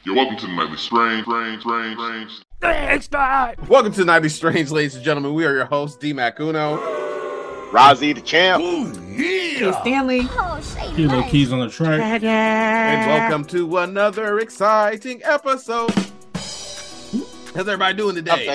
Yo, welcome to the Nightly Strange. Welcome to Nightly Strange, ladies and gentlemen. We are your hosts, D-Mac Uno, Rozzy the champ. Hey, Stanley. Kilo Keys on the track. and welcome to another exciting episode. How's everybody doing today?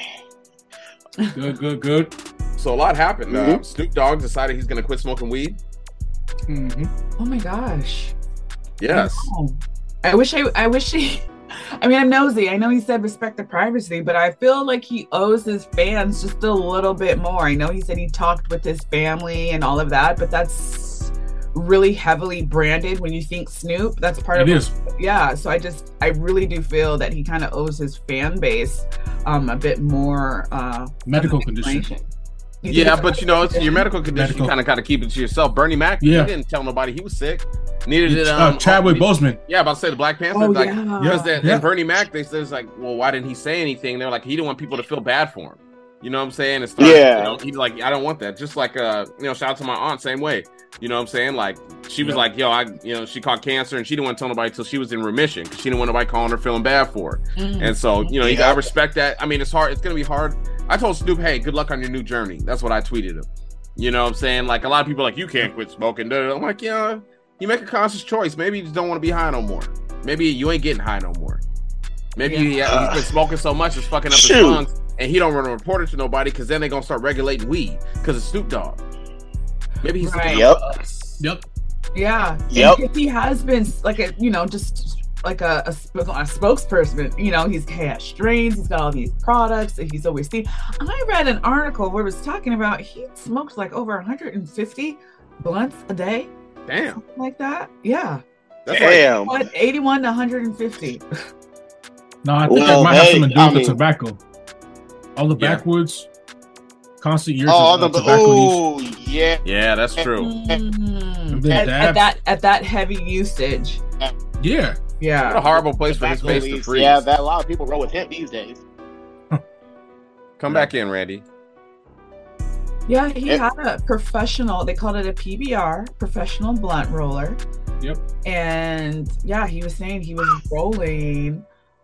Good. So a lot happened. Snoop Dogg decided he's going to quit smoking weed. Oh my gosh. Yes. I wish he. I mean, I'm nosy. I know he said respect the privacy, but I feel like he owes his fans just a little bit more. I know he said he talked with his family and all of that, but that's really heavily branded when you think Snoop. That's part of it. Yeah. So I really do feel that he kind of owes his fan base a bit more Medical condition. Yeah, but you know, it's your medical condition. You kind of got to keep it to yourself. Bernie Mac, he didn't tell nobody he was sick. Neither did Chadwick Boseman. Yeah, about to say the Black Panther. Oh, Because then Bernie Mac, they said, like, well, why didn't he say anything? They're like, he didn't want people to feel bad for him. You know what I'm saying? It's you know, he's like, I don't want that. Just like, shout out to my aunt, same way. You know what I'm saying? Like, she was like, she caught cancer and she didn't want to tell nobody until she was in remission because she didn't want nobody calling her feeling bad for her. And so, you gotta respect that. I mean, it's hard. It's gonna be hard. I told Snoop, hey, good luck on your new journey. That's what I tweeted him. You know what I'm saying? Like, a lot of people are like, you can't quit smoking. I'm like, yeah, you make a conscious choice. Maybe you just don't want to be high no more. Maybe you ain't getting high no more. Maybe he's been smoking so much it's fucking up his lungs, and he don't want to report it to nobody because then they're gonna start regulating weed because it's Snoop Dogg. Maybe he's Yep. Yeah. Yep. He has been like just like a spokesperson. You know, he has strains, he's got all these products that he's always seen. I read an article where it was talking about he smoked like over 150 blunts a day. Damn. Something like that. Yeah. That's Damn. Like 81 to 150. No, I think that might have something to do with the tobacco. All the backwoods, constant years of tobacco use. Yeah, that's true. At that heavy usage. Yeah. What a horrible place for his face to freeze. Yeah, that a lot of people roll with him these days. Come back in, Randy. Yeah, he had a professional, they called it a PBR, professional blunt roller. Yep. And yeah, he was saying he was rolling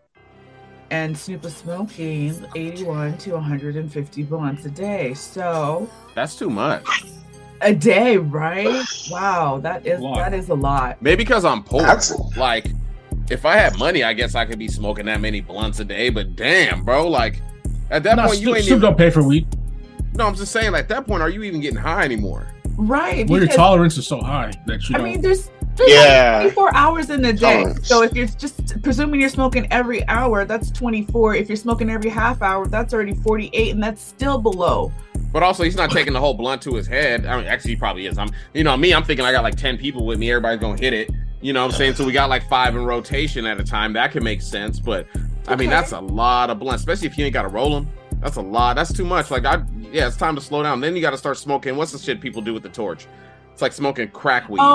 and Snoop was smoking 81 to 150 blunts a day. So that's too much. A day, right? Wow, that is a lot. Maybe because I'm poor. Like, if I had money, I guess I could be smoking that many blunts a day. But damn, bro, like at that point, you ain't Snoop don't pay for weed. No, I'm just saying, like, at that point, are you even getting high anymore? Right. Well, your tolerance is so high that you. I mean, there's like 24 hours in the day. So if you're just presuming you're smoking every hour, that's 24. If you're smoking every half hour, that's already 48, and that's still below. But also, he's not taking the whole blunt to his head. I mean, actually, he probably is. I'm thinking I got like 10 people with me. Everybody's gonna hit it. You know what I'm saying? So we got like 5 in rotation at a time. That can make sense. But I mean, that's a lot of blunts, especially if you ain't got to roll them. That's a lot. That's too much. Like, it's time to slow down. Then you got to start smoking. What's the shit people do with the torch? It's like smoking crack weed.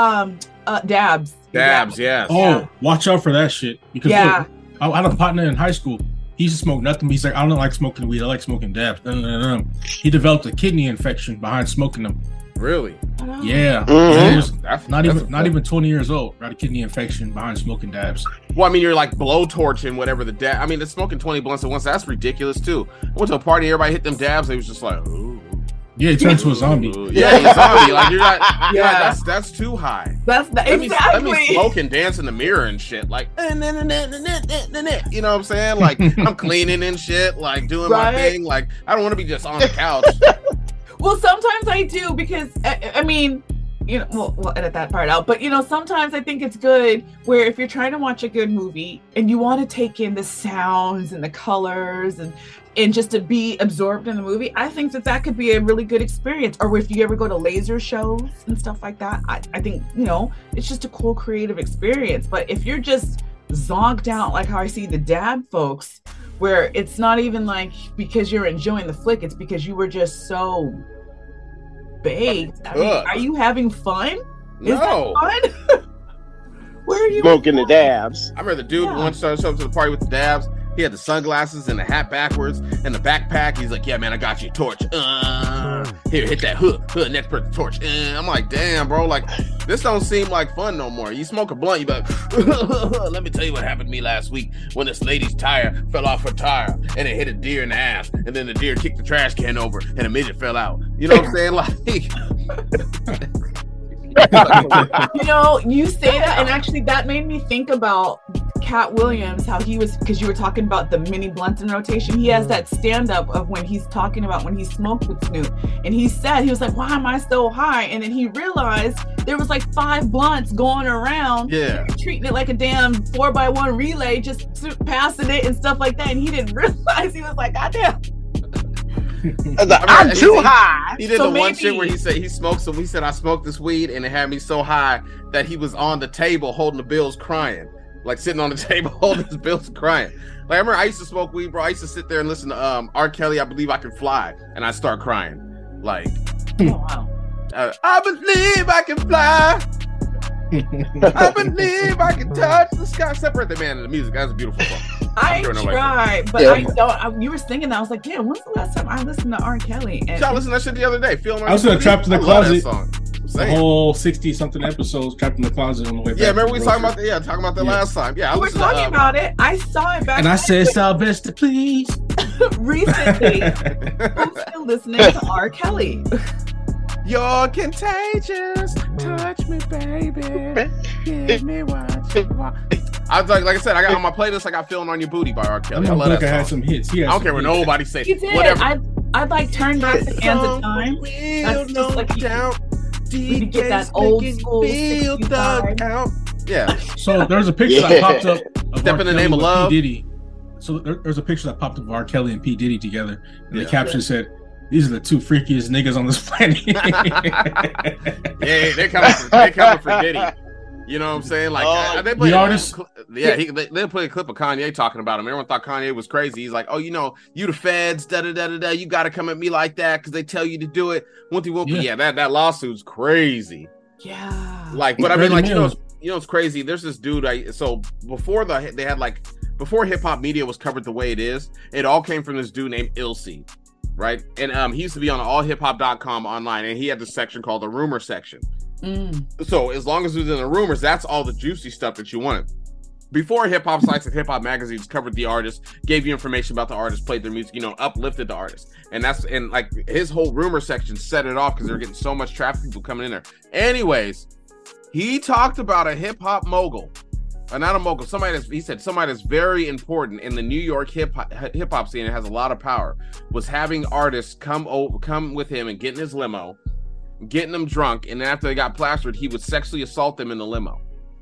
Dabs. Dabs, yes. Oh, watch out for that shit. Because look, I had a partner in high school. He used to smoke nothing. He's like, I don't like smoking weed. I like smoking dabs. He developed a kidney infection behind smoking them. Really? Yeah. Mm-hmm. Not even 20 years old. Got a kidney infection behind smoking dabs. Well, I mean, you're like blowtorching whatever the dab. I mean, it's smoking 20 blunts at once. That's ridiculous too. I went to a party, everybody hit them dabs. They was just like, ooh. Yeah, he turned into a zombie. Yeah, he's a zombie. Like, you're like, that's too high. Let me smoke and dance in the mirror and shit. Like, you know what I'm saying? Like, I'm cleaning and shit. Like, doing my thing. Like, I don't want to be just on the couch. Well, sometimes I do because I mean, we'll edit that part out. But sometimes I think it's good where if you're trying to watch a good movie and you want to take in the sounds and the colors and just to be absorbed in the movie, I think that could be a really good experience. Or if you ever go to laser shows and stuff like that, I think it's just a cool creative experience. But if you're just zonked out like how I see the dab folks, where it's not even like because you're enjoying the flick, it's because you were just so baked. I mean, are you having fun? Is that fun? Where are you smoking the dabs? I remember the dude once showed up to the party with the dabs. He had the sunglasses and the hat backwards and the backpack. He's like, yeah, man, I got you a torch. Here, hit that hood, next person torch. I'm like, damn, bro, like this don't seem like fun no more. You smoke a blunt, you be like, let me tell you what happened to me last week when this lady's tire fell off her tire and it hit a deer in the ass, and then the deer kicked the trash can over and a midget fell out. You know what I'm saying? Like, you know, you say that, and actually that made me think about Cat Williams, how he was, because you were talking about the mini blunts in rotation. He has that stand-up of when he's talking about when he smoked with Snoop, and he said, he was like, why am I so high? And then he realized there was like 5 blunts going around, treating it like a damn 4x1 relay, just passing it and stuff like that, and he didn't realize. He was like, God damn, I'm too high. He did one shit where he said he smoked some. He said, I smoked this weed and it had me so high that he was on the table holding the bills crying. Like sitting on the table holding his bills crying. Like I remember I used to smoke weed, bro. I used to sit there and listen to R. Kelly, I Believe I Can Fly, and I start crying. Like, wow. I believe I can fly. I believe I can touch the sky. Separate the man and the music. That's a beautiful song. I tried, but I don't. You were singing that. I was like, damn, when's the last time I listened to R. Kelly? And I listened to that shit the other day. I was gonna Trapped in the Closet. The whole 60-something episodes Trapped in the Closet on the way back. Yeah, remember we talking about that last time. Yeah, we were talking about it. I saw it back. And I said, Sylvester, please. Recently, I'm still listening to R. Kelly. You're contagious. Touch me, baby. Give me what you want. I was like I said, I got on my playlist. I got "Feeling on Your Booty" by R. Kelly. I love that song. Had some hits. I don't care what nobody say. He did. Whatever. I'd like Turn Back the Hands of Time. That's just like we could get that old school 65. Yeah. So there's a picture that popped up of Step in the Name of Love. P. Diddy. So there's a picture that popped up of R. Kelly and P. Diddy together, and the caption said, "These are the 2 freakiest niggas on this planet." Yeah, they're coming for Diddy. You know what I'm saying? Like they play the artist. They play a clip of Kanye talking about him. Everyone thought Kanye was crazy. He's like, "Oh, you know, you the feds, da da da da da. You got to come at me like that because they tell you to do it." Yeah, that lawsuit's crazy. Yeah. Like, but I mean, like, you know, it's crazy. There's this dude. So before before hip hop media was covered the way it is, it all came from this dude named Illseed, right? And he used to be on allhiphop.com online, and he had this section called the rumor section. So as long as it was in the rumors, that's all the juicy stuff that you wanted. Before hip hop sites and hip hop magazines covered the artist, gave you information about the artist, played their music, you know, uplifted the artist, and like his whole rumor section set it off because they're getting so much traffic, people coming in there. Anyways, he talked about a hip hop mogul, not a mogul, he said somebody that's very important in the New York hip hop scene and has a lot of power, was having artists come with him and get in his limo, getting them drunk, and then after they got plastered, he would sexually assault them in the limo.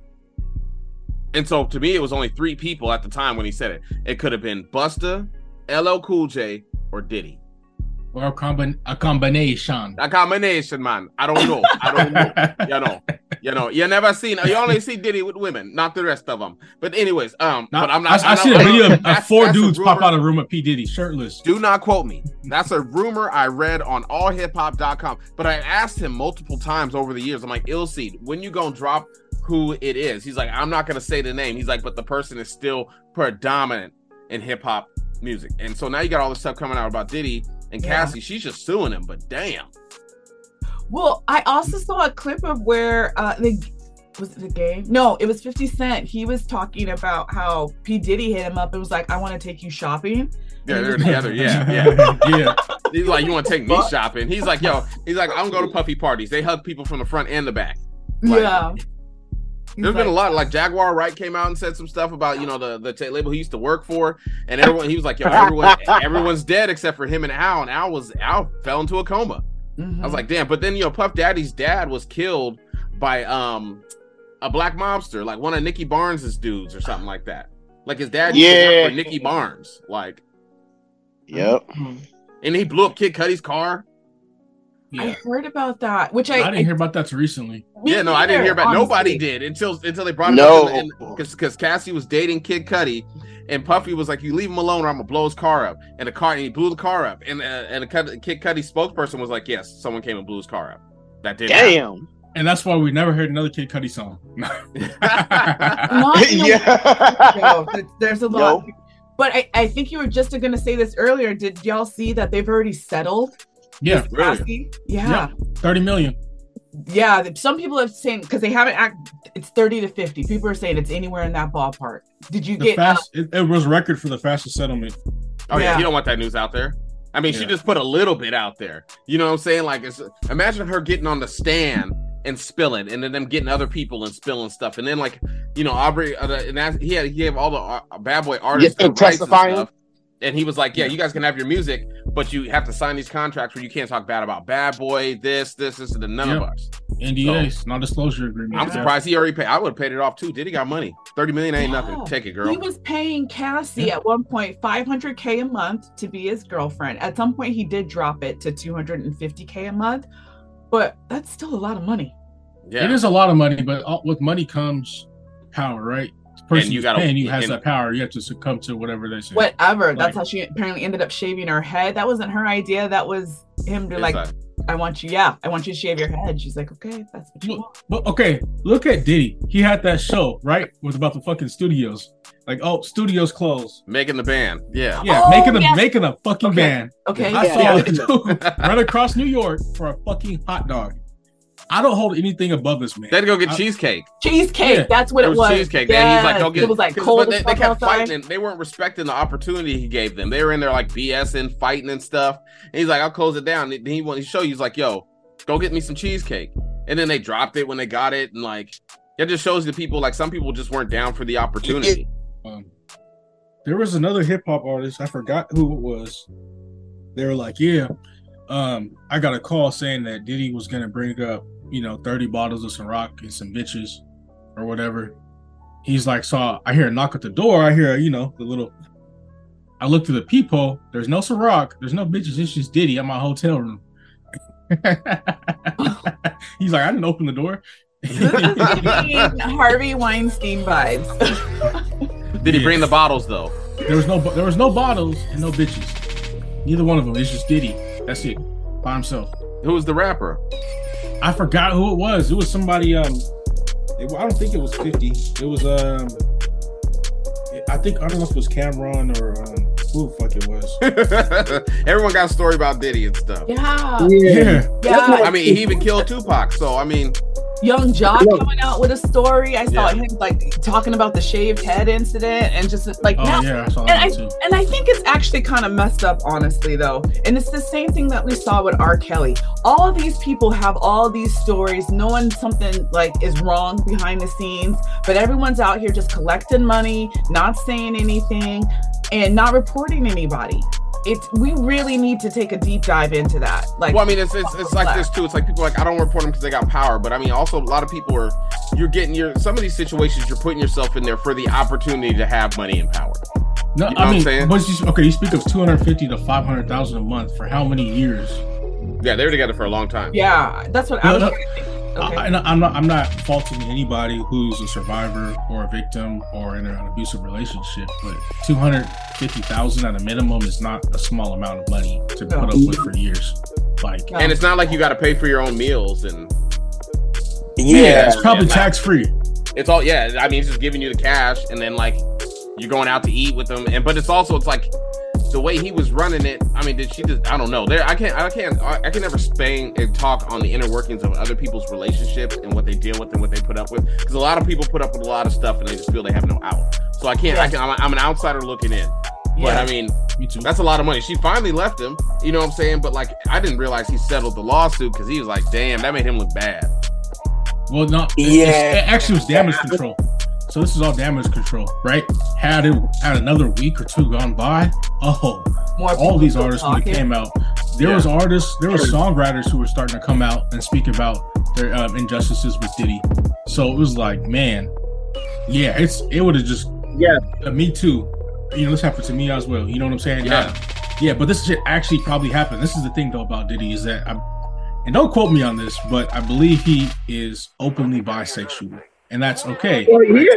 And so to me, it was only 3 people at the time when he said it. It could have been Busta, LL Cool J, or Diddy. Or a combination. A combination, man. I don't know. You never seen. You only see Diddy with women, not the rest of them. But anyways, but I'm not. I see a video of 4 dudes pop out of the room at P. Diddy shirtless. Do not quote me. That's a rumor I read on allhiphop.com. But I asked him multiple times over the years. I'm like, Illseed, when you gonna drop who it is? He's like, I'm not gonna say the name. He's like, but the person is still predominant in hip hop music. And so now you got all this stuff coming out about Diddy and Cassie. She's just suing him, but damn. Well, I also saw a clip of where was it the game? No, it was 50 Cent. He was talking about how P. Diddy hit him up and was like, I want to take you shopping. Yeah, they're together. Yeah. He's like, you want to take me shopping? He's like, I'm gonna go to Puffy parties. They hug people from the front and the back. Like, yeah. There's been a lot. Like Jaguar Wright came out and said some stuff about, you know, the label he used to work for, and everyone. He was like, everyone's dead except for him and Al. And Al fell into a coma. I was like, damn. But then, you know, Puff Daddy's dad was killed by a black mobster, like one of Nicky Barnes's dudes or something like that. Like his dad used to work for Nicky Barnes, like. Yep. And he blew up Kid Cudi's car. Yeah. I heard about that, which I didn't hear about that recently. Yeah, no, I didn't hear about. Nobody did until they brought it up because Cassie was dating Kid Cudi, and Puffy was like, "You leave him alone, or I'm gonna blow his car up." And he blew the car up, and Kid Cudi spokesperson was like, "Yes, someone came and blew his car up." That did. Damn. Happen. And that's why we never heard another Kid Cudi song. There's a lot. But I think you were just going to say this earlier. Did y'all see that they've already settled? Yeah, really? Yeah. 30 million. Yeah, some people have saying because they haven't it's 30 to 50. People are saying it's anywhere in that ballpark. Did you get it was record for the fastest settlement. Oh yeah, you don't want that news out there. I mean, she just put a little bit out there. You know what I'm saying? Like, imagine her getting on the stand and spilling, and then them getting other people and spilling stuff, and then like, you know, Aubrey, and he gave all the Bad Boy artists the rights and stuff. And he was like, yeah, you guys can have your music, but you have to sign these contracts where you can't talk bad about Bad Boy, this, and none of us. NDAs, non-disclosure agreement. I'm surprised he already paid. I would have paid it off too. Did he got money? 30 million ain't nothing. Take it, girl. He was paying Cassie at one point $500K a month to be his girlfriend. At some point, he did drop it to $250K a month, but that's still a lot of money. Yeah, it is a lot of money, but with money comes power, right? The person who's paying you has that power. You have to succumb to whatever they say. Whatever. That's how she apparently ended up shaving her head. That wasn't her idea. That was him to like, I want you to shave your head. She's like, okay, that's what you want. But okay, look at Diddy. He had that show, right? It was about the fucking studios. Like, studios closed. Making the band. Yeah. Yeah, making a fucking band. Okay. I saw a dude run across New York for a fucking hot dog. I don't hold anything above this man. They had to go get cheesecake. Cheesecake, that's what it was. Cheesecake. Yes. He's like, go get. It was like cold. They kept fighting. They weren't respecting the opportunity he gave them. They were in there like BSing, fighting and stuff. And he's like, I'll close it down. And he wanted to show you. He's like, yo, go get me some cheesecake. And then they dropped it when they got it, and like it just shows the people. Like some people just weren't down for the opportunity. There was another hip hop artist. I forgot who it was. They were like, yeah, I got a call saying that Diddy was gonna bring up, 30 bottles of Ciroc and some bitches or whatever. He's like, so I hear a knock at the door. I hear, I look through the peephole. There's no Ciroc. There's no bitches. It's just Diddy at my hotel room. He's like, I didn't open the door. Harvey Weinstein vibes. Did he bring the bottles though? There was no bottles and no bitches. Neither one of them. It's just Diddy. That's it. By himself. Who was the rapper? I forgot who it was. It was somebody. I don't think it was 50. It was I don't know if it was Cameron or who the fuck it was. Everyone got a story about Diddy and stuff. Yeah. I mean, he even killed Tupac. So I mean, Young Jock coming out with a story. I saw him like talking about the shaved head incident and just like I saw that too. And I think it's actually kind of messed up, honestly, though. And it's the same thing that we saw with R. Kelly. All of these people have all these stories, knowing something like is wrong behind the scenes, but everyone's out here just collecting money, not saying anything, and not reporting anybody. We really need to take a deep dive into that. Like, well, I mean, it's like this too. It's like people are like, I don't report them because they got power, but I mean, also a lot of people some of these situations you're putting yourself in there for the opportunity to have money and power. No, you know what I'm saying? But you speak of 250 to 500,000 a month for how many years? Yeah, they were together for a long time. Yeah, that's what I was trying to think. Okay. I'm not faulting anybody who's a survivor or a victim or in an abusive relationship, but 250,000 at a minimum is not a small amount of money to put up with for years. And it's not like you got to pay for your own meals and. Yeah, it's probably tax free. It's all I mean, it's just giving you the cash, and then like you're going out to eat with them, but it's like. The way he was running it, I mean, did she just? I don't know. I can never span and talk on the inner workings of other people's relationships and what they deal with and what they put up with. Because a lot of people put up with a lot of stuff and they just feel they have no out. So I can't. I'm an outsider looking in. But I mean, that's a lot of money. She finally left him. You know what I'm saying? But like, I didn't realize he settled the lawsuit because he was like, damn, that made him look bad. Well, no. It actually was damage control. So this is all damage control, right? Had another week or two gone by, all these artists when it came out, there were songwriters who were starting to come out and speak about their injustices with Diddy. So it was like, man, it would have just me too. This happened to me as well. You know what I'm saying? Yeah. But this shit actually probably happened. This is the thing though about Diddy is that and don't quote me on this, but I believe he is openly bisexual. And that's okay.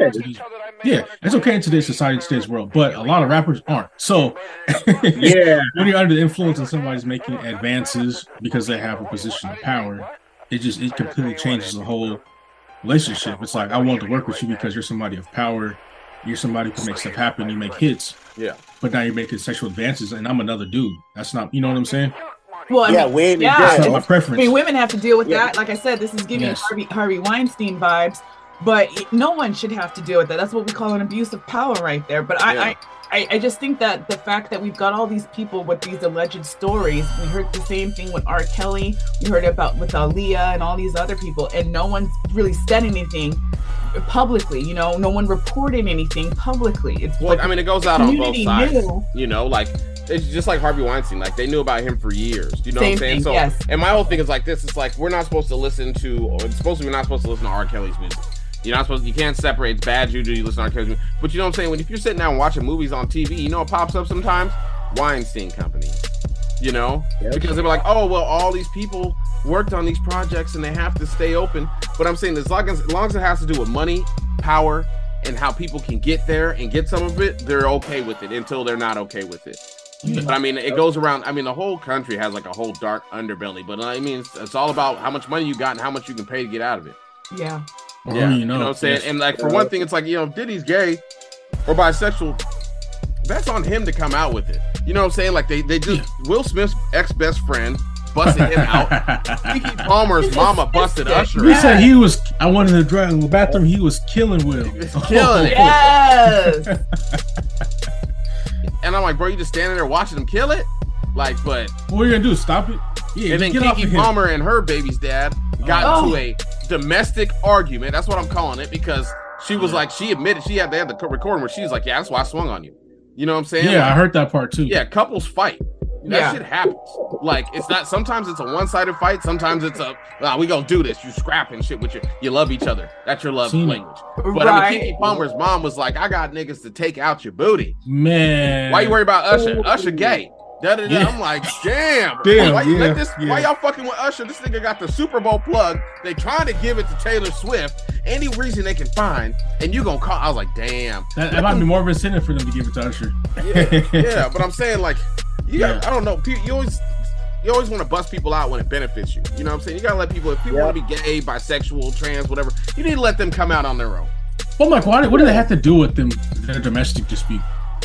It's okay in today's society, today's world. But a lot of rappers aren't. So, when you're under the influence and somebody's making advances because they have a position of power, it completely changes the whole relationship. It's like, I want to work with you because you're somebody of power, You're somebody who can make stuff happen. You make hits. Yeah. But now you're making sexual advances, and I'm another dude. That's not, you know what I'm saying? Well, I mean, women. That's not my preference. I mean, women have to deal with that. Like I said, this is giving Harvey Weinstein vibes, but no one should have to deal with that. That's what we call an abuse of power right there. But I just think that the fact that we've got all these people with these alleged stories, we heard the same thing with R. Kelly, we heard about with Aaliyah and all these other people, and no one's really said anything publicly. You know, no one reported anything publicly. It's well, like, I mean, it goes out on both sides. You know, like it's just like Harvey Weinstein. Like they knew about him for years. You know what I'm saying? Thing, so, yes. And my whole thing is like this: it's like we're not supposed to listen to, or it's supposed to be not supposed to listen to R. Kelly's music. You're not supposed to, you can't separate. It's bad juju. You listen to R. Kelly's music. But you know what I'm saying? When if you're sitting down and watching movies on TV, you know what pops up sometimes? Weinstein Company. You know, because they were like, oh well, all these people worked on these projects and they have to stay open. But I'm saying as long as it has to do with money, power, and how people can get there and get some of it, they're okay with it until they're not okay with it. But I mean, it goes around. I mean, the whole country has like a whole dark underbelly. But I mean, it's all about how much money you got and how much you can pay to get out of it. Yeah. Yeah, you know what I'm saying? And like for one thing, it's like, you know, if Diddy's gay or bisexual, that's on him to come out with it. You know what I'm saying? Like they just Will Smith's ex-best friend busted him out. Keke Palmer's mama busted Usher. He said I wanted to drive in the bathroom. He was killing Will. Killing it. Yes. And I'm like, bro, you just standing there watching him kill it? Like, but what are you gonna do? Stop it? Yeah. And then Keke Palmer and her baby's dad got into a domestic argument. That's what I'm calling it, because she was like, she admitted they had the recording where she's like, yeah, that's why I swung on you. You know what I'm saying? Yeah, like, I heard that part too. Yeah, couples fight. That shit happens. Like, it's not, sometimes it's a one-sided fight. Sometimes it's we gonna do this. You scrapping shit with you love each other. That's your love language. But I mean, Keke Palmer's mom was like, I got niggas to take out your booty. Man. Why you worry about Usher? Usher gay. I'm like, damn. Why y'all fucking with Usher? This nigga got the Super Bowl plug. They trying to give it to Taylor Swift. Any reason they can find, and you gonna call? I was like, damn. That might be more of an incentive for them to give it to Usher. Yeah, but I'm saying, like, you got, I don't know. You always want to bust people out when it benefits you. You know what I'm saying? You gotta let people, if people want to be gay, bisexual, trans, whatever, you need to let them come out on their own. Oh my God, what do they have to do with their domestic dispute?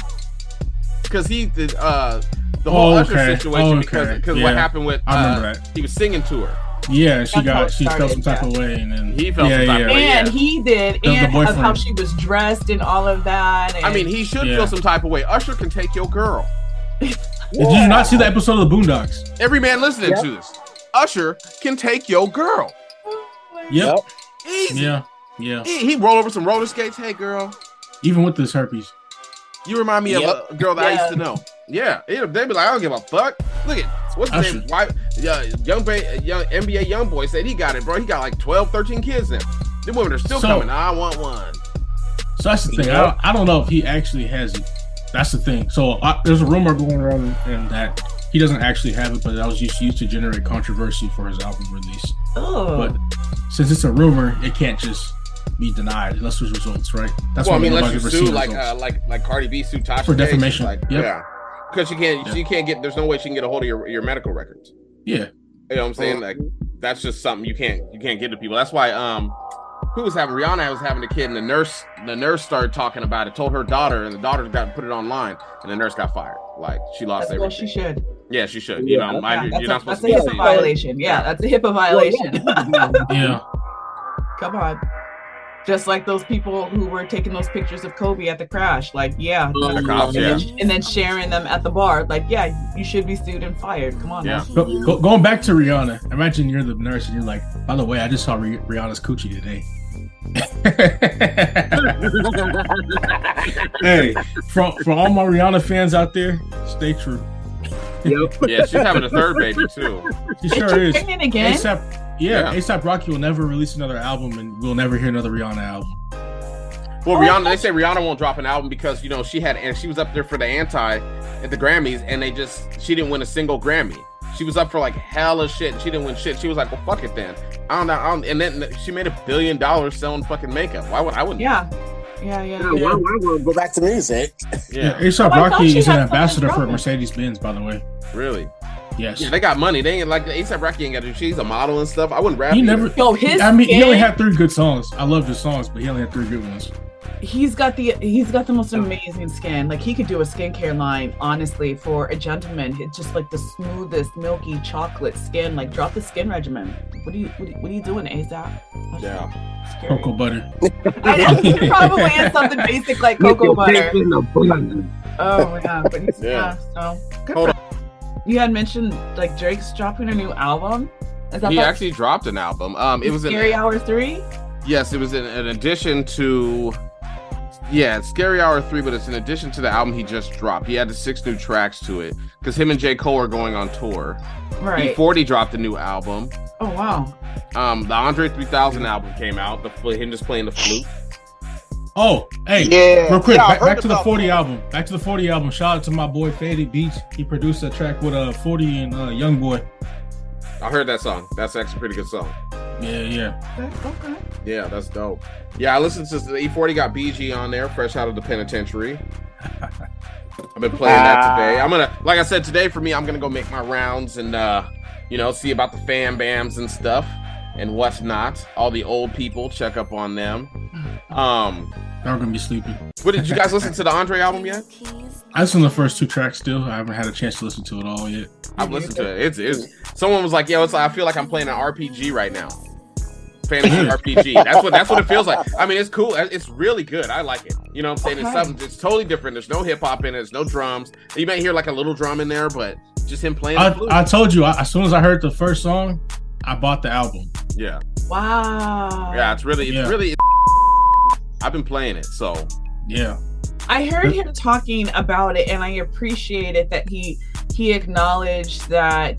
Because he did the whole Usher situation, because what happened with he was singing to her. Yeah, she felt some type of way, and then he felt some type of way. And he did, and of how she was dressed and all of that. And... I mean, he should feel some type of way. Usher can take your girl. Did you not see the episode of the Boondocks? Every man listening to this, Usher can take your girl. Yep. Easy. Yeah. He roll over some roller skates. Hey, girl. Even with this herpes. You remind me of a girl that I used to know. Yeah, they'd be like, I don't give a fuck. Look at what's his name? Young NBA young boy said he got it, bro. He got like 12, 13 kids now. The women are still coming. I want one. So that's the thing. I don't know if he actually has it. That's the thing. So there's a rumor going around and that he doesn't actually have it, but that was just used to generate controversy for his album release. Oh. But since it's a rumor, it can't just be denied unless there's results, right? That's why unless you sue like Cardi B sued Tasha for defamation. Yeah, because she can't get. There's no way she can get a hold of your medical records. Yeah, you know what I'm saying? Like that's just something you can't get to people. That's why Rihanna was having a kid, and the nurse started talking about it, told her daughter, and the daughter got put it online, and the nurse got fired. Like she lost everything. Well, she should. Yeah, she should. You know, you're not supposed to be. That's a HIPAA violation. Yeah, that's a HIPAA violation. Yeah. Come on. Just like those people who were taking those pictures of Kobe at the crash. Like, and then sharing them at the bar. Like, yeah, you should be sued and fired. Come on. Yeah. Going back to Rihanna, imagine you're the nurse and you're like, by the way, I just saw Rihanna's coochie today. Hey, for all my Rihanna fans out there, stay true. Yep. Yeah, she's having a third baby too. She sure is. Pregnant again? A$AP Rocky will never release another album, and we'll never hear another Rihanna album. Well, Rihanna, they say Rihanna won't drop an album because she was up there for the anti at the Grammys, and she didn't win a single Grammy. She was up for like hella shit, and she didn't win shit. She was like, well, fuck it then. I don't know. And then she made $1 billion selling fucking makeup. Why would I wouldn't? Yeah. Why go back to music? Yeah. A$AP Rocky is an ambassador for Mercedes-Benz, by the way. Really? Yes. Yeah, they got money. They ain't like A$AP Rocky ain't got to. She's a model and stuff. I wouldn't rap. He only had 3 good songs. I love his songs, but he only had 3 good ones. he's got the most amazing skin. Like he could do a skincare line, honestly, for a gentleman. It's just like the smoothest, milky chocolate skin. Like drop the skin regimen. What are you doing, ASAP? Yeah. Cocoa butter. I know, probably has something basic like cocoa butter. Oh yeah, but he's so good. Hold on. You had mentioned like Drake's dropping a new album. He actually dropped an album. It was Scary Hour 3. Yes, it was in addition to. Yeah, it's Scary Hour 3, but it's in addition to the album he just dropped. He added 6 new tracks to it because him and J. Cole are going on tour. Right. E40 dropped a new album. Oh wow. The Andre 3000 album came out. Him just playing the flute. Oh, hey, yeah. Real quick, back to the 40 album. Back to the 40 album. Shout out to my boy Faded Beats. He produced a track with 40 and Youngboy. I heard that song. That's actually a pretty good song. Yeah. Okay. Yeah, that's dope. Yeah, I listened to the E40 got BG on there, fresh out of the penitentiary. I've been playing that today. I'm gonna, like I said, today for me, I'm gonna go make my rounds and see about the fam bams and stuff and what's not. All the old people, check up on them. I'm gonna be sleepy. What did you guys listen to the Andre album yet? I listened to the first 2 tracks still. I haven't had a chance to listen to it all yet. I've listened to it. It's someone was like, yo, it's like, I feel like I'm playing an RPG right now. Fantasy RPG. That's what it feels like. I mean, it's cool. It's really good. I like it. You know what I'm saying? Okay. It's totally different. There's no hip hop in it. There's no drums. You may hear like a little drum in there, but just him playing. I told you, as soon as I heard the first song, I bought the album. Yeah. Wow. Yeah, it's really. I've been playing it, so. Yeah. I heard him talking about it, and I appreciate it that he acknowledged that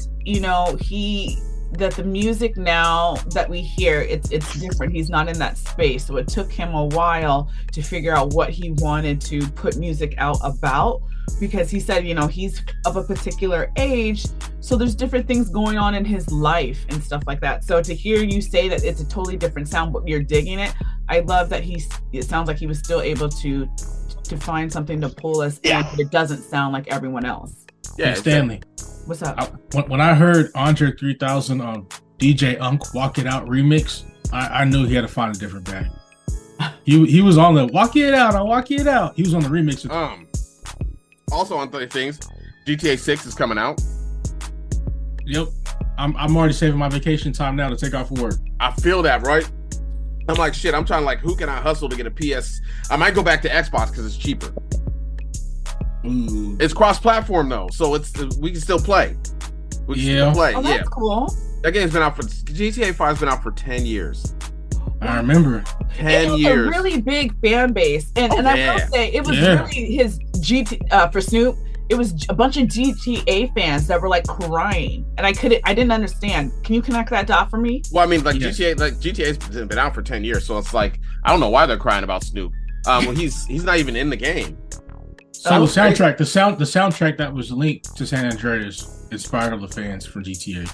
that the music now that we hear, it's different. He's not in that space, so it took him a while to figure out what he wanted to put music out about, because he said he's of a particular age, so there's different things going on in his life and stuff like that. So to hear you say that it's a totally different sound but you're digging it, I love that it sounds like he was still able to find something to pull us in, but it doesn't sound like everyone else. Yeah, Stanley. What's up? When I heard Andre 3000 DJ Unk Walk It Out remix, I knew he had to find a different bag. He was on the Walk It Out, I'll Walk It Out. He was on the remix. Also on 30 things, GTA 6 is coming out. Yep. I'm already saving my vacation time now to take off work. I feel that, right? I'm like, shit, I'm trying who can I hustle to get a PS? I might go back to Xbox because it's cheaper. It's cross-platform though, so we can still play. Oh, that's cool. That game's been out GTA 5's been out for 10 years. I remember 10 years. A really big fan base, and I will say it was really his for Snoop. It was a bunch of GTA fans that were like crying, and I didn't understand. Can you connect that dot for me? Well, I mean, GTA's been out for 10 years, so it's like I don't know why they're crying about Snoop. Well, he's not even in the game. So the soundtrack that was linked to San Andreas inspired all the fans for GTA.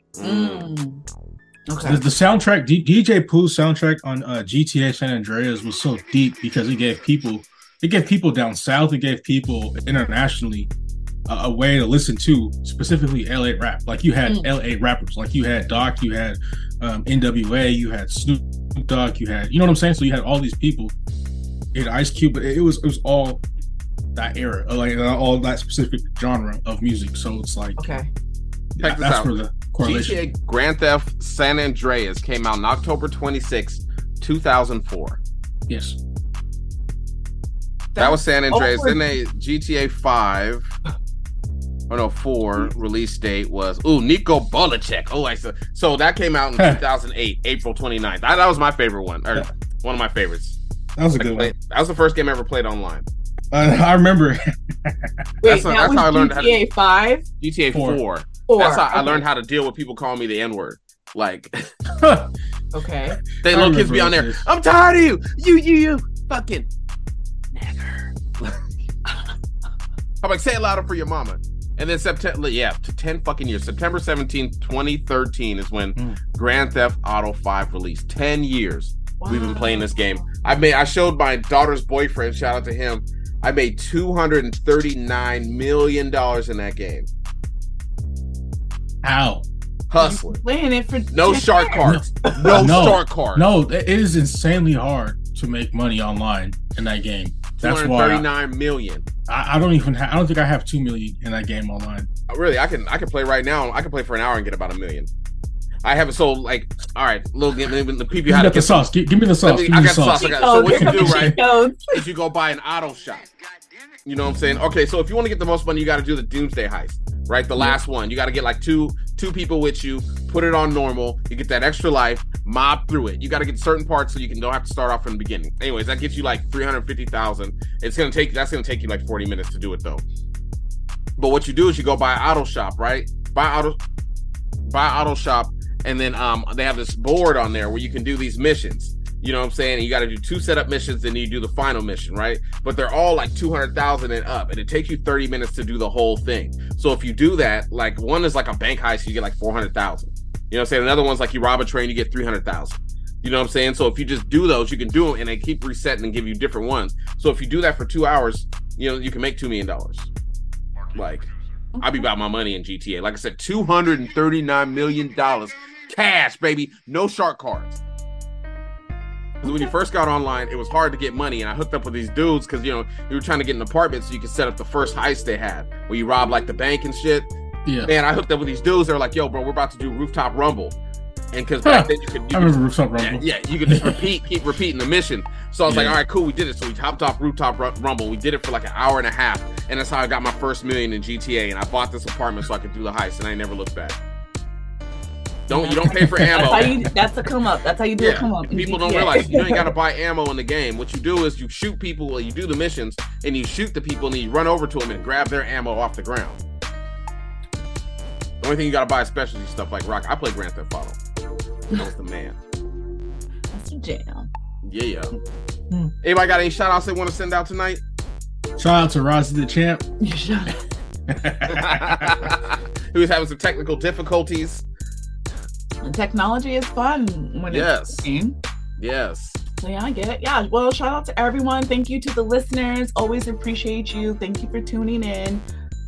Okay. The soundtrack, DJ Pooh's soundtrack on GTA San Andreas was so deep because it gave people down south, it gave people internationally a way to listen to specifically LA rap. Like you had LA rappers, like you had Doc, you had NWA, you had Snoop Dogg, you had, you know what I'm saying? So you had all these people. You had Ice Cube, but it was all that era, like all that specific genre of music. So it's like, okay, check this out. For the correlation. GTA Grand Theft San Andreas came out on October 26, 2004. Yes. That was San Andreas. Then GTA 5, 4 release date was Niko Bolicek. So that came out in 2008, April 29th. That was my favorite one, or one of my favorites. That was a good one. That was the first game I ever played online. I remember. That's how I learned GTA 5? GTA 4. That's how I learned how to deal with people calling me the N-word. Like, okay. They little kids be on there. I'm tired of you. You fucking nigger. I'm like, say it louder for your mama. And then September 10 fucking years. September 17, 2013 is when Grand Theft Auto 5 released. 10 years. Wow. We've been playing this game. I showed my daughter's boyfriend, shout out to him. I made $239 million in that game. How? Hustling. Playing it for no shark cards. No shark cards. No, it is insanely hard to make money online in that game. That's why 239 million. I don't think I have 2 million in that game online. Really, I can play right now. I can play for an hour and get about 1 million. I have it so like, all right, little game. The people how to get the sauce. Give me the sauce. I got the sauce. So what you do, right, is you go buy an auto shop. You know what I'm saying? Okay, so if you want to get the most money, you got to do the Doomsday Heist, right? The last one. You got to get like two people with you, put it on normal. You get that extra life, mob through it. You got to get certain parts so you don't have to start off from the beginning. Anyways, that gets you like 350,000. That's gonna take you like 40 minutes to do it though. But what you do is you go buy an auto shop, right? Buy auto shop, and then they have this board on there where you can do these missions. You know what I'm saying? And you got to do 2 setup missions, then you do the final mission, right? But they're all like 200,000 and up, and it takes you 30 minutes to do the whole thing. So if you do that, like one is like a bank heist, you get like 400,000. You know what I'm saying? Another one's like you rob a train, you get 300,000. You know what I'm saying? So if you just do those, you can do them, and they keep resetting and give you different ones. So if you do that for 2 hours, you can make $2 million. Like, I'll be about my money in GTA. Like I said, $239 million cash, baby. No shark cards. Because when you first got online, it was hard to get money, and I hooked up with these dudes because you were trying to get an apartment so you could set up the first heist they had, where you rob like the bank and shit. Yeah. Man, I hooked up with these dudes. They're like, "Yo, bro, we're about to do Rooftop Rumble," and because back then I remember Rooftop Rumble. Yeah, you could just keep repeating the mission. So I was like, "All right, cool, we did it." So we hopped off Rooftop Rumble. We did it for like an hour and a half, and that's how I got my first million in GTA. And I bought this apartment so I could do the heist, and I never looked back. You don't pay for ammo. That's a come up. That's how you do a come up. People don't realize you ain't got to buy ammo in the game. What you do is you shoot people, you do the missions, and you shoot the people, and then you run over to them and grab their ammo off the ground. The only thing you got to buy is specialty stuff like rock. I play Grand Theft Auto. That's the man. That's the jam. Yeah. Anybody got any shout outs they want to send out tonight? Shout out to Rozzy the Champ. He was having some technical difficulties. And technology is fun when it's Yes. So yeah, I get it. Yeah. Well, shout out to everyone. Thank you to the listeners. Always appreciate you. Thank you for tuning in.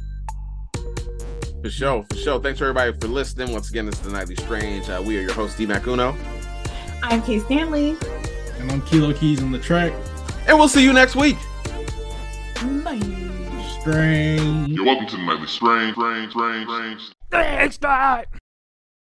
For sure. Thanks everybody for listening. Once again, this is the Nightly Strange. We are your host, D-Mac Uno. I'm Kay Stanley. And I'm Kilo Keys on the track. And we'll see you next week. Bye. Strange. You're welcome to the Nightly Strange. Strange.